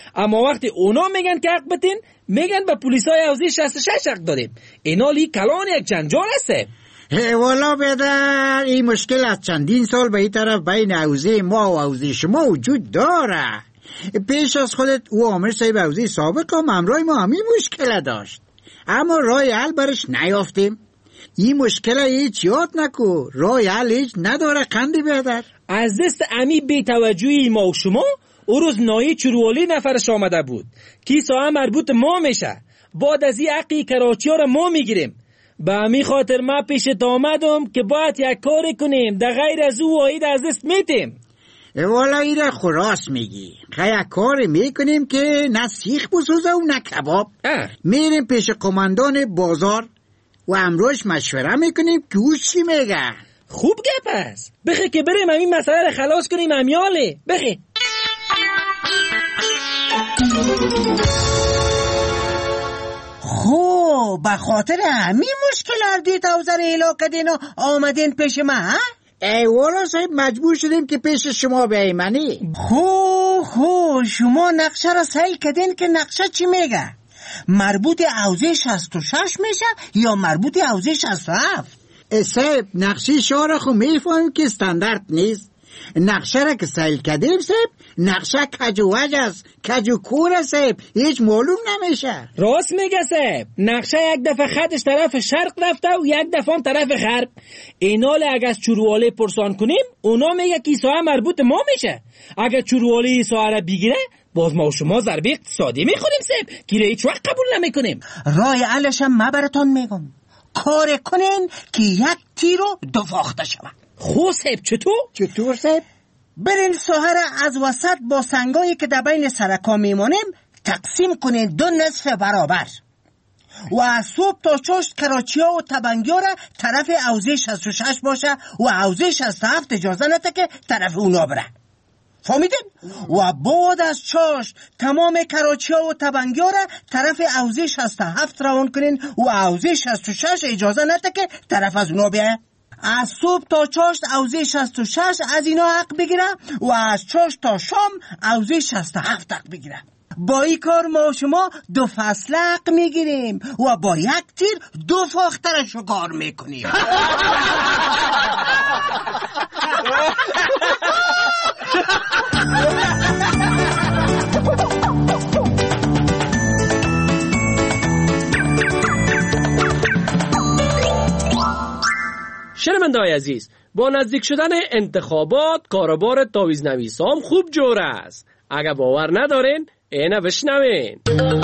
اما وقتی اونا میگن که حق بتین، میگن به پلیسای حوزه 66 حق داریم. اینا لی کلان یک جنجال هسته. والا بدر، این مشکل از چندین سال به این طرف بین حوزه ما و حوزه شما وجود داره. پیش از خودت او عامر صاحب حوزه سابق هم همراه ما همین مشکل داشت، اما راه حل برش نیافتیم. این مشکل هیچ یاد نکو، راه حل هیچ نداره. قندی بدر از دست امی بی توجهی ما و شما او روز نایی چروالی نفرش آمده بود که ساعه مربوط ما میشه. بعد از این حقی کراچی ها را ما میگیریم. به همین خاطر ما پیشت آمدم که باید یک کاری کنیم، در غیر از او واحد از دست میتیم. والا ایره خراس میگی. یک کاری میکنیم که نه سیخ بسوزه و نه کباب. میریم پیش قماندان بازار و امروش مشوره میکنیم که او چی میگه. خوب گپ است. بخی که بریم همین مسئله را خلاص کنیم. امیاله بخی. خب به خاطر همین مشکل اردی توزر ایلا کدین و آمدین پیش ما ها؟ ای والا صاحب مجبور شدیم که پیش شما بیمانی. خب شما نقشه را سیل کدین که نقشه چی میگه؟ مربوط حوزه 66 میشه یا مربوط حوزه 67؟ صاحب نقشه شما را خو میفهمیم که استاندارد نیست. نقشه را که سیل کردیم صاحب، نقشه کجووج است، کجو کور صاحب، هیچ معلوم نمیشه. راست میگه صاحب، نقشه یک دفعه خطش طرف شرق رفته و یک دفعه هم طرف غرب. اینال اگه از چروالی پرسان کنیم اونا میگه که ساعه مربوط ما میشه. اگه چروالی ساعه را بگیره باز ما و شما ضربه اقتصادی میخوریم صاحب که هیچ وقت قبول نمیکنیم. رای علشم ما براتون میگم، کار کنین که یک تیرو دو فاخته شود. خب صاحب چطور صاحب؟ برین ساحه را از وسط با سنگایی که در بین سرکا میمونیم تقسیم کنین دو نصف برابر و از صبح تا چشت کراچی ها و تبنگی ها را طرف حوزه 66 باشه و حوزه 67 اجازه نده که طرف اونا بره. فهمیدین؟ و بعد از چشت تمام کراچی ها و تبنگی ها را طرف حوزه 67 روان کنین و حوزه 66 اجازه نده که طرف از اونا بیه. از صبح تا چاشت حوزه 66 از اینا حق بگیره و از چاشت تا شام حوزه 67 حق بگیره. با این کار ما شما دو فصل حق میگیریم و با یک تیر دو فاخته را شکار میکنیم. شنونده‌های عزیز، با نزدیک شدن انتخابات کاروبار تاویزنویسام خوب جوره است. اگه باور ندارین اینو بشنوین.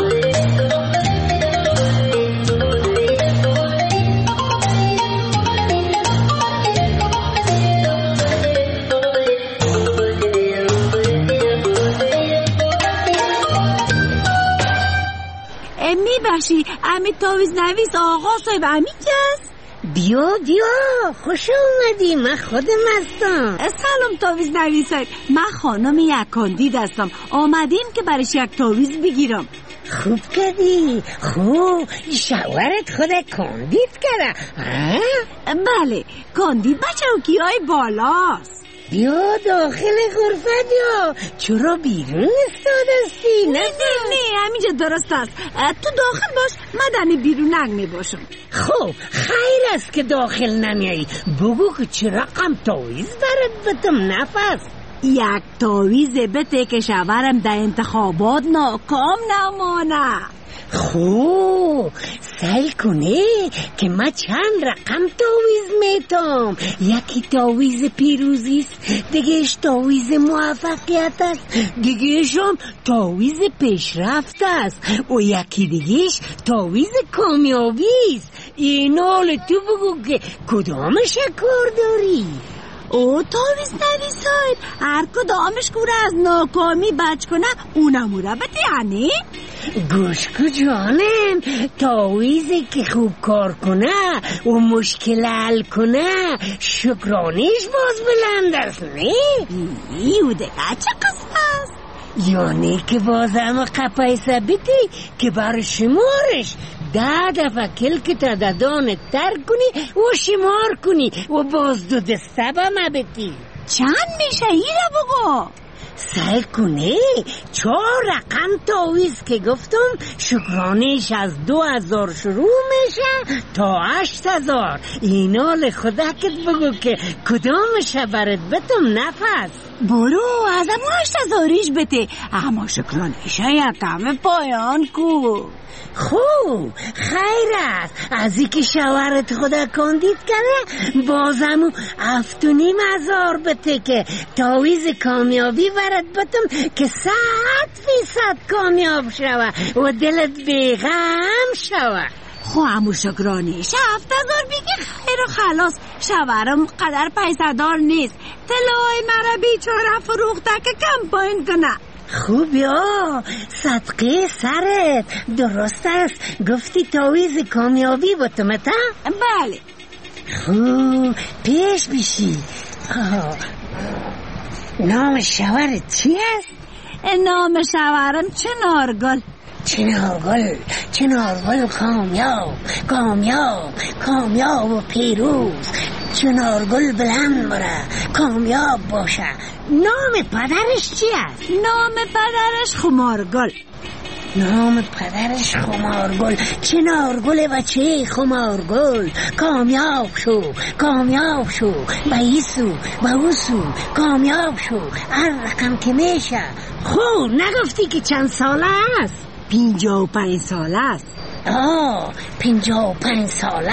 میبخشی امی تاویزنویس آقا صاحب امی کس؟ بیا خوش اومدی، من خودم هستم. سلام تاویزنویس، من خانم یک کاندید هستم، آمدیم که برش یک تاویز بگیرم. خوب کردی. خوب شوهرت خود کاندید کرده؟ بله، کاندید بچه اوکی های بالاست. بیا داخل غرفت یا چرا بیرون استادستی؟ نه همینجا درست است. تو داخل باش، من دمی بیرون نمی باشم. خب خیر است که داخل نمیایی. بگو که چه رقم تاویز برات بتم نفس. یک تاویز بده که شوهرم در انتخابات ناکام نمانه. خوب سعی کنه که من چند رقم تاویز میتم. یکی تاویز پیروزی است، دیگهش تاویز موفقیت است، دیگهش هم تاویز پیشرفت است و یکی دیگهش تاویز کامیابی است. اینال تو بگو که کدامش کار داری؟ او تاویزنویس صاحب، هر کدامش کوره از ناکامی بچ کنه اونمو را بده یعنی؟ گوش کو جانم، تاویزی که خوب کار کنه و مشکل حل کنه شکرانیش باز بلند است نه؟ ایو دیگه چه قصد است؟ یعنی که بازم قپای ثابتی که بر شمارش 10 دفعه کلک ددان تر کنی و شمار کنی و باز 2 دسته به ما بتی. چند میشه ای را بگو؟ سعی کنه 4 رقم تعویض که گفتم شکرانش از 2000 شروع میشه تا 8000. اینا لخودکت بگو که کدامش برات بتم نفس. برو از اما 8000ش بده، اما شکرانش یکم پایان کو. خوب خیر است. از این که شوهرت خدا کندید کنه بازمو 7500 بده که تعویض کامیابی برات بتم که 100% کامیاب شوه و دلت بیغم شوه. خو امو شکرانش 7000 بگی خیر و خلاص. شوهرم قدر پیسدار نیست، طلای مرا بیچاره فروخته که کم پایین کنه. خوب یا صدقه سرت. درست است گفتی تعویض کامیابی با تو متا؟ بله. خوب پیش بشی. نام شوهرت چی است؟ نام شوهرم چنارگل. چنارگل کامیاب و پیروز. چنارگل بلند بره، کامیاب باشه. نام پدرش چی است؟ نام پدرش خمارگل. نام پدرش خمارگل. چنارگل بچه خمارگل. کامیاب شو به ایسو به اوسو کامیاب شو هر رقم که میشه. خب نگفتی که چند ساله است؟ 55 ساله است. 55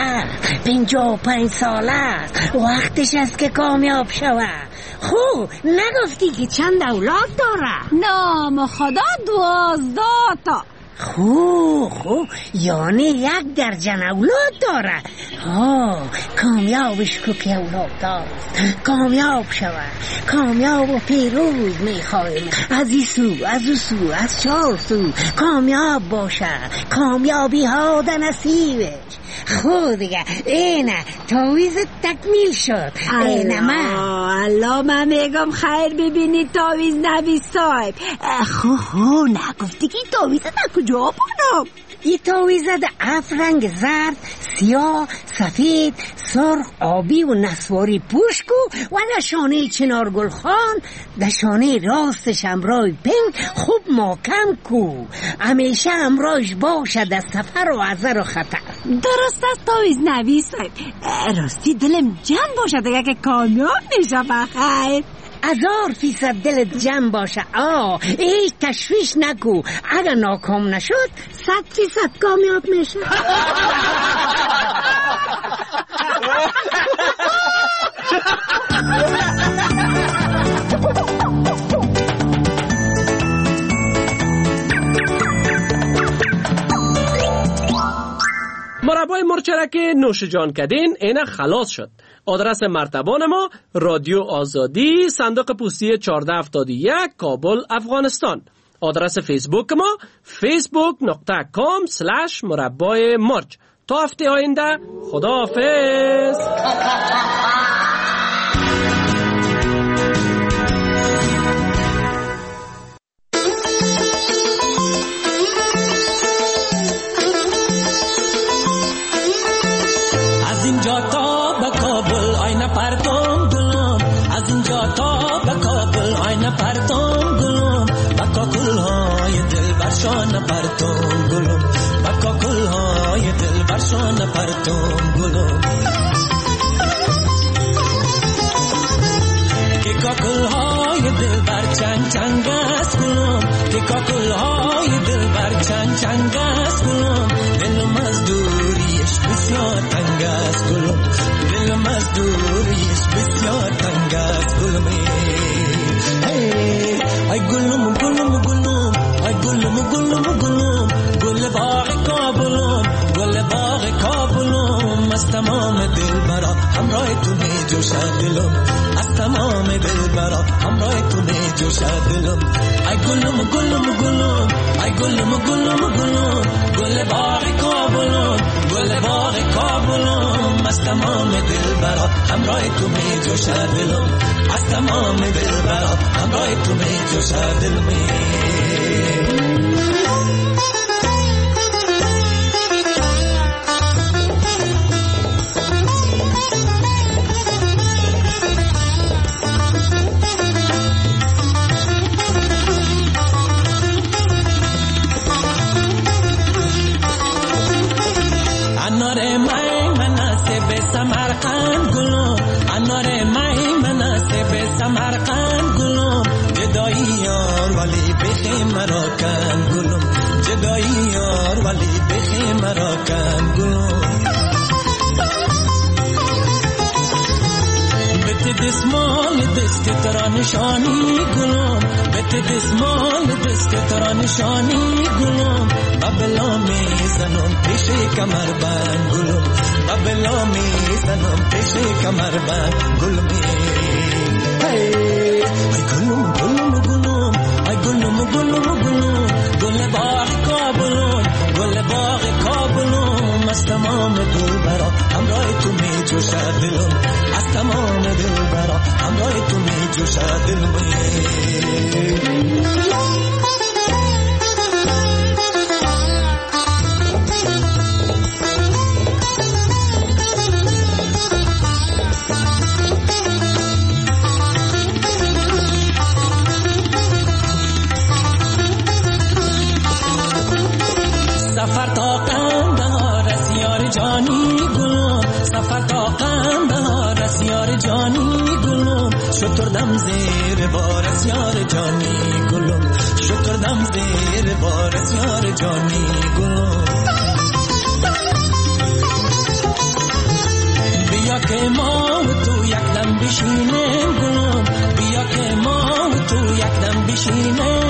ساله است. وقتش است که کامیاب شوه. خب نگفتی که چند اولاد داره؟ نام خدا 12 تا. خوب یعنی 1 درجن اولاد داره. کامیابش کو که اولاد دارست. کامیاب شوه، کامیاب و پیروز میخوایم. از این سو از او سو از 4 سو کامیاب باشه. کامیابی ها در نصیبش. خود دیگه اینه تعویضت تکمیل شد. اینه الله من میگم خیر ببینید تعویض نویس صاحب. خو نگفتی که تعویضت کجا بکنم؟ این تعویضت 7 رنگ زرد، سیاه، سفید، سرخ، آبی و نسواری پوش کو و نشانه چنارگل خان نشانه راستش امرای پنگ خوب محکم کو. همیشه امراش باشه در سفر و عذر و خطر. درست است تعویض نویس صاحب. راستی دلم جمع باشه دیگه که کامیاب میشه. بخیر 1000% دلت جمع باشه. هیچ تشویش نکو. اگر ناکام نشد 100% کامیاب میشه. مربای مرچرک نوش جان کدین اینه خلاص شد. آدرس مرتبان ما رادیو آزادی، صندوق پستی 1471 کابل افغانستان. آدرس فیسبوک ما facebook.com/مربای مرچ. تا هفته آینده خداحافظ. از اینجا تا به کابل آینه پرتم گلم. از اینجا تا به کابل آینه پرتم گلم. بکا گلهای دل برشان پرتم گلم. بکا گلهای دل برشان پرتم گلم. که گلهای دل بر چنگ چنگ است گلم. که گلهای دل بر چنگ چنگ است گلم. دلم از دوریش بسیار تنگ است گلم. دلم از دوریش بسیار تنگ است گلم. ای گلم گلم گلم ای گلم گلم گلم. گل باغ کابلم گل باغ کابلم. از تمام دل برا همراه تو می جوشد دلم. از تمام دل برا همراه تو می جوشد دلم. ای گلم گلم گلم ای گلم گلم گلم. گل باغ کابلم گل باغ کابلم. از تمام دل برا همراه تو می جوشد دلم. از تمام دل برا همراه تو می جوشد دلم. مرا کن گلم جدایی یار ولی بخی مرا کن گلم بت دسمال دست ترا نشانی گلم بت دسمال دست ترا نشانی گلم ببلا می زنم پیش کمر بند گلم ببلا می زنم پیش کمر بند گلمی ای گلم گلم گلم ای گلم گلم گلم گل باغ کابلم گل باغ کابلم از تمام دل برا همراه تو می جوشد دلم از تمام دل برا همراه تو می جوشد دلم سفر تا قندهار یار جانی گلم سفر تا قندهار یار جانی گلم شتردم زیر بار یار جانی گلم شتردم زیر بار یار جانی گلم بیا که ما تو یک دم بشینیم گلم بیا که ما تو یک دم بشینیم